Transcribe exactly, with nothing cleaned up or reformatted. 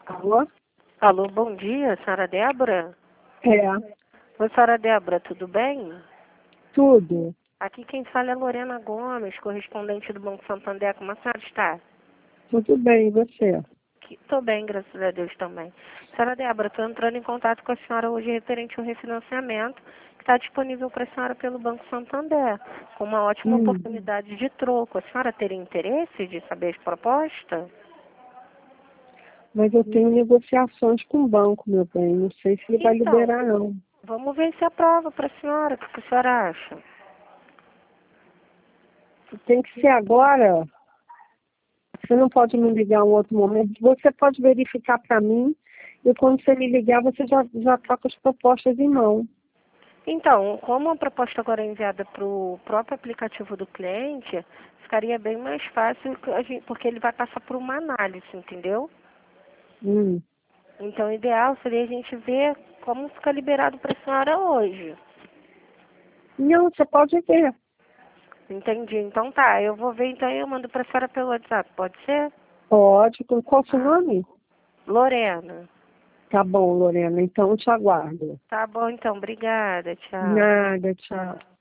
Alô? Alô, bom dia, senhora Débora? É, Oi, senhora Débora, tudo bem? tudo. Aqui quem fala é Lorena Gomes, correspondente do Banco Santander. Como a senhora está? Tudo bem, e você? Estou bem, graças a Deus também. Senhora Débora, estou entrando em contato com a senhora hoje referente ao refinanciamento que está disponível para a senhora pelo Banco Santander, com uma ótima Hum, oportunidade de troco. A senhora teria interesse de saber as propostas? mas eu tenho negociações com o banco, meu bem. Não sei se ele vai Então, liberar, não. vamos ver se aprova para a senhora. O que a senhora acha? Tem que ser agora. Você não pode me ligar em um outro momento. Você pode verificar para mim e quando você me ligar, você já, já tá com as propostas em mão. Então, como a proposta agora é enviada para o próprio aplicativo do cliente, ficaria bem mais fácil, que a gente- porque ele vai passar por uma análise, entendeu? Hum. Então, o ideal seria a gente ver como fica liberado para a senhora hoje. Não, você pode ver. Entendi. Então tá, eu vou ver então e eu mando para a senhora pelo WhatsApp, pode ser? Pode. Com qual o seu nome? Lorena. Tá bom, Lorena. Então eu te aguardo. Tá bom então, obrigada, tchau. Nada, tchau.